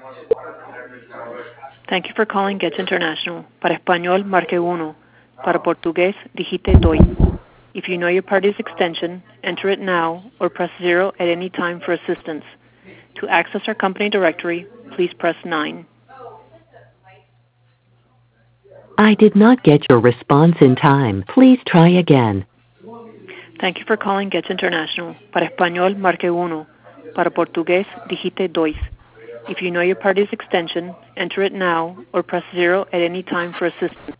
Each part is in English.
Thank you for calling Getch International. Para español, marque uno. Para portugués, digite dos. If you know your party's extension, enter it now or press 0 at any time for assistance. To access our company directory, please press 9. I did not get your response in time. Please try again. Thank you for calling Getch International. Para español, marque uno. Para portugués, digite dos. If you know your party's extension, enter it now or press 0 at any time for assistance.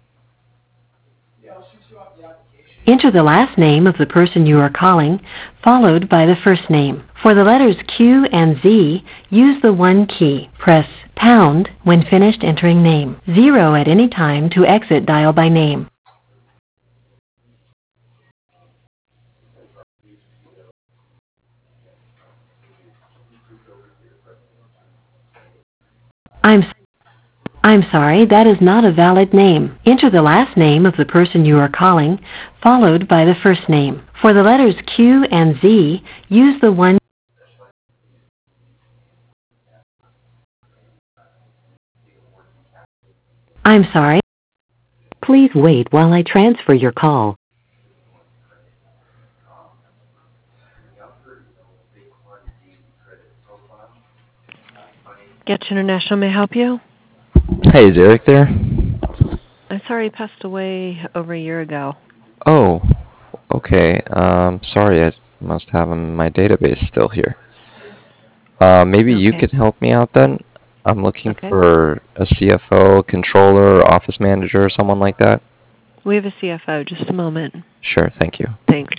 Enter the last name of the person you are calling, followed by the first name. For the letters Q and Z, use the 1 key. Press pound when finished entering name. 0 at any time to exit dial by name. I'm sorry, that is not a valid name. Enter the last name of the person you are calling, followed by the first name. For the letters Q and Z, use the 1. I'm sorry. Please wait while I transfer your call. Getch International, may I help you? Hey, is Eric there? I'm sorry, he passed away over a year ago. Oh, okay. Sorry, I must have him in my database still here. Maybe you Okay. could help me out then? I'm looking Okay. for a CFO, controller, office manager, or someone like that. We have a CFO. Just a moment. Sure, thank you. Thanks.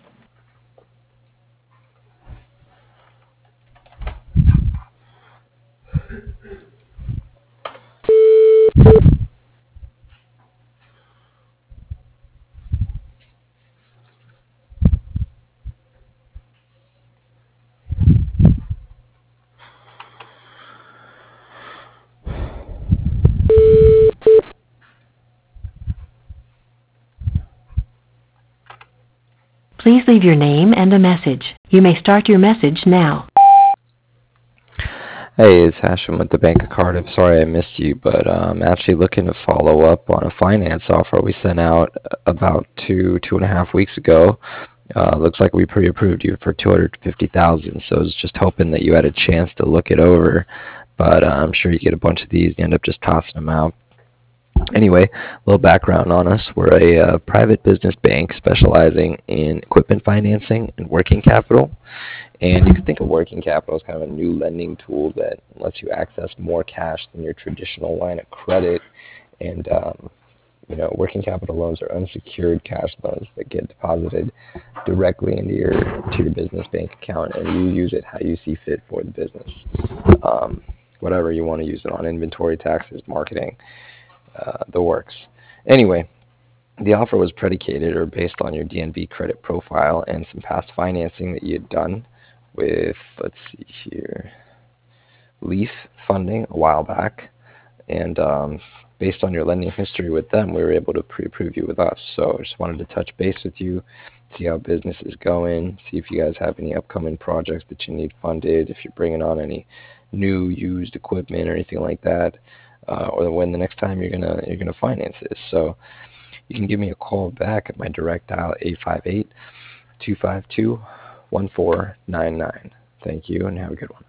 Please leave your name and a message. You may start your message now. Hey, it's Hashem with the Bank of Cardiff. Sorry I missed you, but I'm actually looking to follow up on a finance offer we sent out about 2.5 weeks ago. Looks like we pre-approved you for $250,000, so I was just hoping that you had a chance to look it over. But I'm sure you get a bunch of these, you end up just tossing them out. Anyway, a little background on us. We're a private business bank specializing in equipment financing and working capital. And you can think of working capital as kind of a new lending tool that lets you access more cash than your traditional line of credit. And working capital loans are unsecured cash loans that get deposited directly into your business bank account, and you use it how you see fit for the business. Whatever you want to use it on, inventory, taxes, marketing, the works. Anyway, the offer was predicated or based on your DNB credit profile and some past financing that you had done with, let's see here, Leaf Funding a while back. And based on your lending history with them, we were able to pre-approve you with us. So I just wanted to touch base with you, see how business is going, see if you guys have any upcoming projects that you need funded, if you're bringing on any new used equipment or anything like that, or when the next time you're gonna finance this. So you can give me a call back at my direct dial 858-252-1499. Thank you and have a good one.